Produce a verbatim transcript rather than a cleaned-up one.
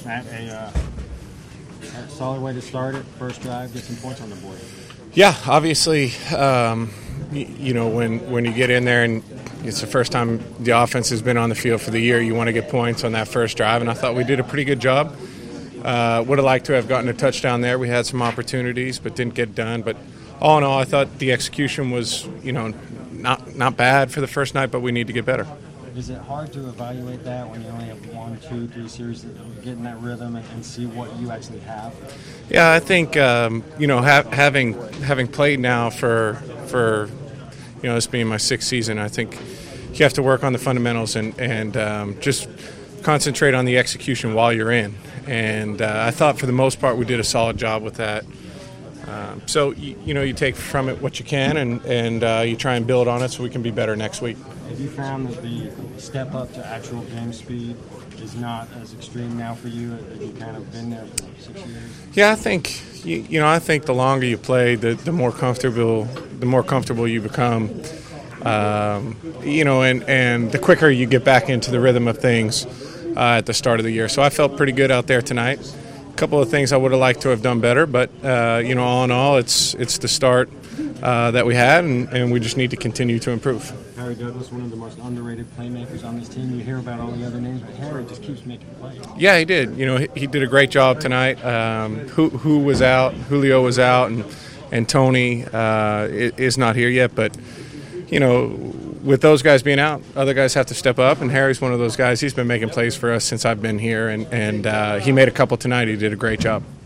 Matt, a, uh, a solid way to start it. First drive, get some points on the board. Yeah, obviously, um, you, you know, when, when you get in there and it's the first time the offense has been on the field for the year, you want to get points on that first drive, and I thought we did a pretty good job. Uh, would have liked to have gotten a touchdown there. We had some opportunities, but didn't get done. But all in all, I thought the execution was, you know, not not bad for the first night, but we need to get better. Is it hard to evaluate that when you only have one, two, three series, getting that rhythm and, and see what you actually have? Yeah, I think um, you know ha- having having played now for for you know this being my sixth season, I think you have to work on the fundamentals and and um, just concentrate on the execution while you're in. And uh, I thought for the most part we did a solid job with that. Um, so you, you know you take from it what you can and and uh, you try and build on it so we can be better next week. Have you found that the step up to actual game speed is not as extreme now for you? Have you kind of been there for six years? Yeah, I think you, you know I think the longer you play, the, the more comfortable the more comfortable you become. Um, you know, and, and the quicker you get back into the rhythm of things uh, at the start of the year. So I felt pretty good out there tonight. A couple of things I would have liked to have done better, but uh, you know, all in all, it's it's the start uh, that we had, and, and we just need to continue to improve. Harry Douglas, one of the most underrated playmakers on this team. You hear about all the other names, but Harry just keeps making plays. Yeah, he did. You know, he, he did a great job tonight. Um, who who was out? Julio was out, and and Tony uh, is not here yet. But you know, with those guys being out, other guys have to step up, and Harry's one of those guys. He's been making plays for us since I've been here, and and uh, he made a couple tonight. He did a great job.